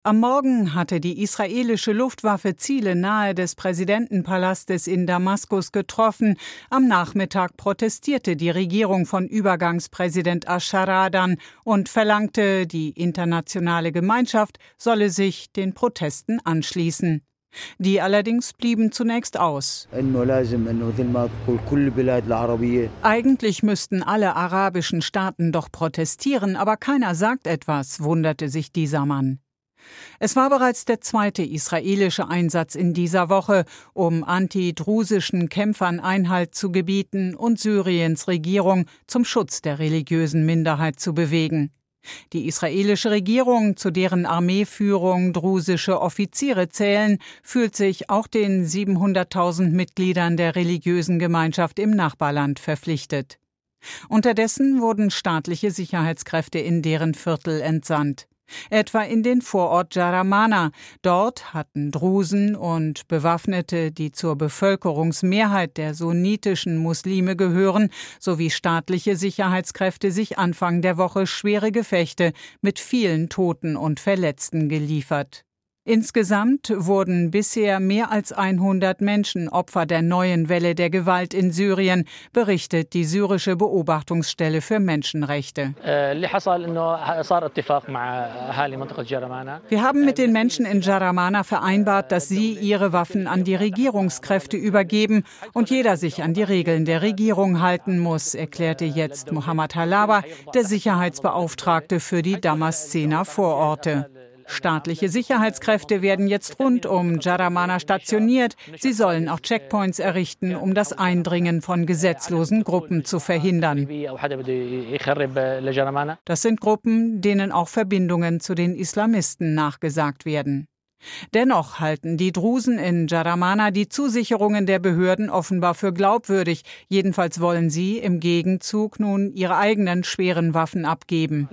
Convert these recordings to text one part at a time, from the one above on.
Am Morgen hatte die israelische Luftwaffe Ziele nahe des Präsidentenpalastes in Damaskus getroffen. Am Nachmittag protestierte die Regierung von Übergangspräsident Ashara dann und verlangte, die internationale Gemeinschaft solle sich den Protesten anschließen. Die allerdings blieben zunächst aus. Eigentlich müssten alle arabischen Staaten doch protestieren, aber keiner sagt etwas, wunderte sich dieser Mann. Es war bereits der zweite israelische Einsatz in dieser Woche, um antidrusischen Kämpfern Einhalt zu gebieten und Syriens Regierung zum Schutz der religiösen Minderheit zu bewegen. Die israelische Regierung, zu deren Armeeführung drusische Offiziere zählen, fühlt sich auch den 700.000 Mitgliedern der religiösen Gemeinschaft im Nachbarland verpflichtet. Unterdessen wurden staatliche Sicherheitskräfte in deren Viertel entsandt. Etwa in den Vorort Jaramana. Dort hatten Drusen und Bewaffnete, die zur Bevölkerungsmehrheit der sunnitischen Muslime gehören, sowie staatliche Sicherheitskräfte sich Anfang der Woche schwere Gefechte mit vielen Toten und Verletzten geliefert. Insgesamt wurden bisher mehr als 100 Menschen Opfer der neuen Welle der Gewalt in Syrien, berichtet die syrische Beobachtungsstelle für Menschenrechte. Wir haben mit den Menschen in Jaramana vereinbart, dass sie ihre Waffen an die Regierungskräfte übergeben und jeder sich an die Regeln der Regierung halten muss, erklärte jetzt Mohammed Halaba, der Sicherheitsbeauftragte für die Damaszener-Vororte. Staatliche Sicherheitskräfte werden jetzt rund um Jaramana stationiert. Sie sollen auch Checkpoints errichten, um das Eindringen von gesetzlosen Gruppen zu verhindern. Das sind Gruppen, denen auch Verbindungen zu den Islamisten nachgesagt werden. Dennoch halten die Drusen in Jaramana die Zusicherungen der Behörden offenbar für glaubwürdig. Jedenfalls wollen sie im Gegenzug nun ihre eigenen schweren Waffen abgeben.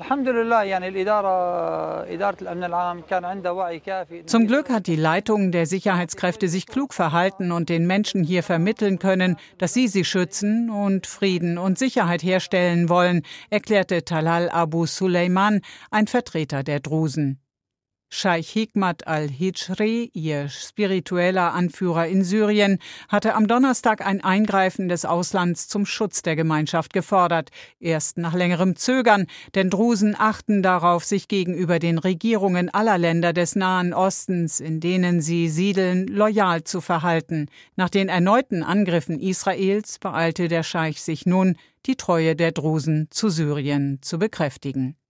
Zum Glück hat die Leitung der Sicherheitskräfte sich klug verhalten und den Menschen hier vermitteln können, dass sie schützen und Frieden und Sicherheit herstellen wollen, erklärte Talal Abu Suleiman, ein Vertreter der Drusen. Scheich Hikmat al-Hijri, ihr spiritueller Anführer in Syrien, hatte am Donnerstag ein Eingreifen des Auslands zum Schutz der Gemeinschaft gefordert. Erst nach längerem Zögern, denn Drusen achten darauf, sich gegenüber den Regierungen aller Länder des Nahen Ostens, in denen sie siedeln, loyal zu verhalten. Nach den erneuten Angriffen Israels beeilte der Scheich sich nun, die Treue der Drusen zu Syrien zu bekräftigen.